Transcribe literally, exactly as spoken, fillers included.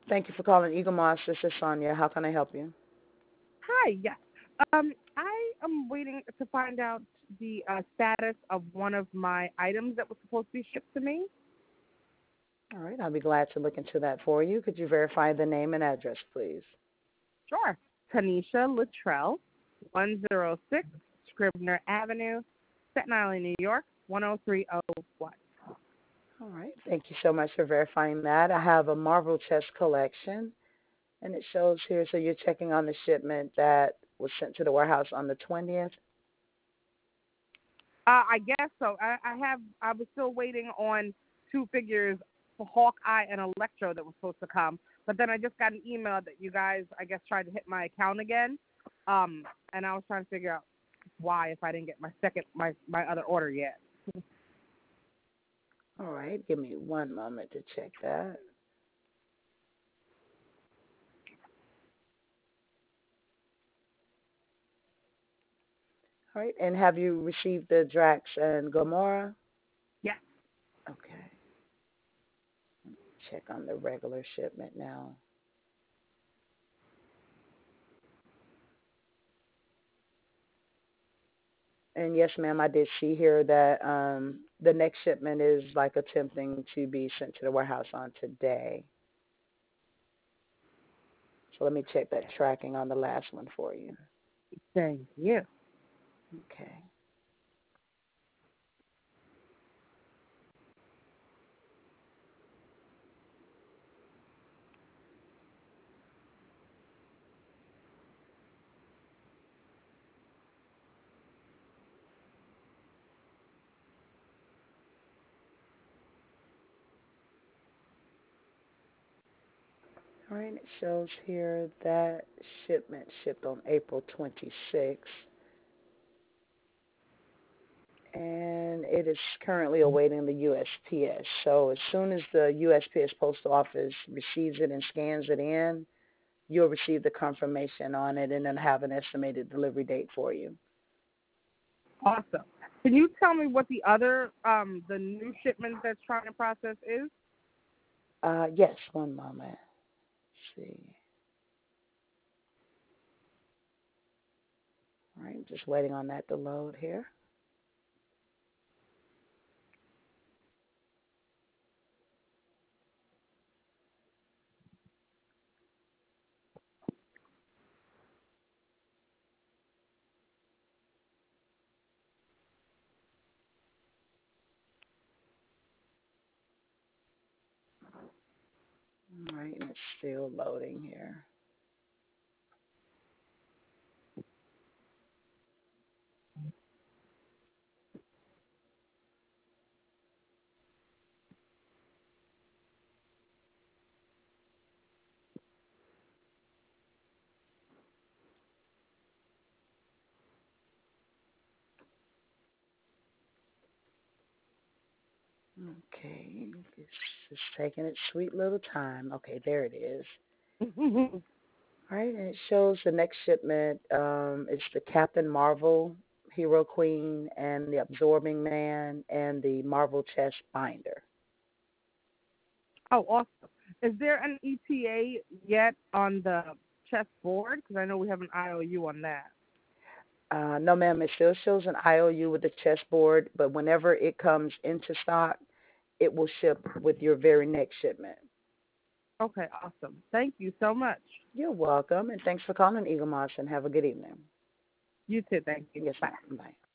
Thank you for calling Eagle Moss. This is Sonia. How can I help you? Hi, yes. Um, I am waiting to find out the uh, status of one of my items that was supposed to be shipped to me. All right, I'll be glad to look into that for you. Could you verify the name and address, please? Sure. Tanisha Luttrell, one oh six Scribner Avenue, Staten Island, New York, one oh three oh one. All right, thank you so much for verifying that. I have a Marvel chess collection, and it shows here, so you're checking on the shipment that was sent to the warehouse on the twentieth. Uh, I guess so. I, I have. I was still waiting on two figures for Hawkeye and Electro that was supposed to come, but then I just got an email that you guys, I guess, tried to hit my account again, um, and I was trying to figure out why if I didn't get my second my my other order yet. All right, give me one moment to check that. All right, and have you received the Drax and Gamora? Yes. Okay, check on the regular shipment now. And yes, ma'am, I did see here that um, the next shipment is like attempting to be sent to the warehouse on today. So let me check that tracking on the last one for you. Thank you. Okay. All right, it shows here that shipment shipped on April twenty-sixth. And it is currently awaiting the U S P S. So as soon as the U S P S Postal Office receives it and scans it in, you'll receive the confirmation on it and then have an estimated delivery date for you. Awesome. Can you tell me what the other, um, the new shipment that's trying to process is? Uh, yes, one moment. Let's see. All right, just waiting on that to load here. All right, and it's still loading here. Okay, it's just taking its sweet little time. Okay, there it is. All right, and it shows the next shipment. Um, it's the Captain Marvel, Hero Queen, and the Absorbing Man, and the Marvel Chest Binder. Oh, awesome. Is there an E T A yet on the chessboard? Because I know we have an I O U on that. Uh, no, ma'am, it still shows an I O U with the chessboard, but whenever it comes into stock, it will ship with your very next shipment. Okay, awesome. Thank you so much. You're welcome, and thanks for calling Eagle Moss, and have a good evening. You too. Thank you. Yes, Bye. ma'am. Bye.